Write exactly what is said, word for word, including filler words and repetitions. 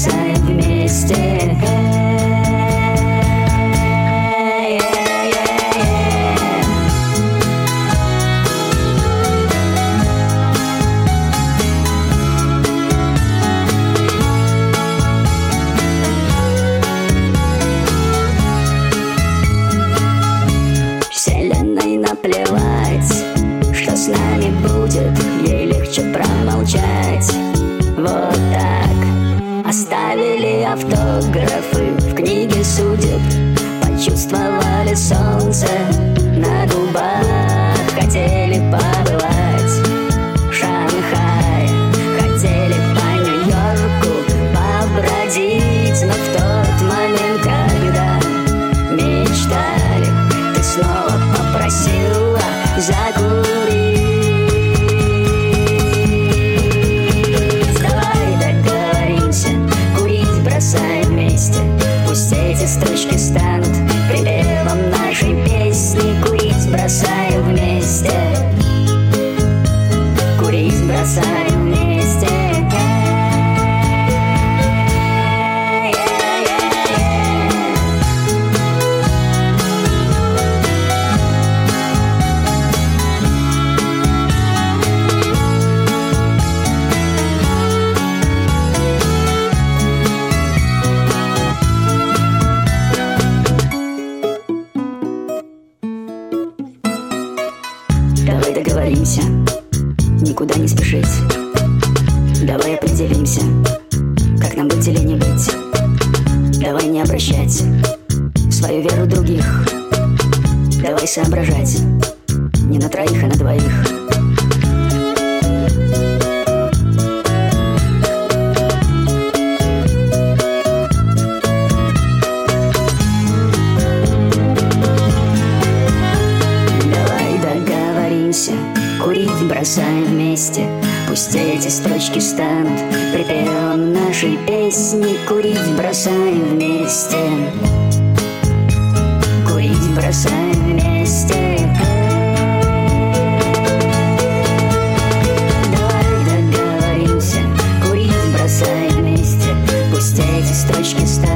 бросаем вместе. Вселенной наплевать, что с нами будет, ей легче промолчать. Вот так оставили автографы в книге судеб, почувствовали солнце на губах, хотели побывать в Шанхае, хотели по Нью-Йорку побродить, но в тот момент, когда мечтали, ты снова попросила закурить. Бросаем вместе, пусть эти строчки станут припевом нашей песни. Курить бросаем вместе, курить бросаем вместе. Давай договоримся, никуда не спешить. Давай определимся, как нам быть или не быть. Давай не обращать свою веру других. Давай соображать не на троих, а на двоих. Курить бросаем вместе, пусть эти строчки станут припевом нашей песни. Курить бросаем вместе, курить бросаем вместе. Давай договоримся, курить бросаем вместе, пусть эти строчки станут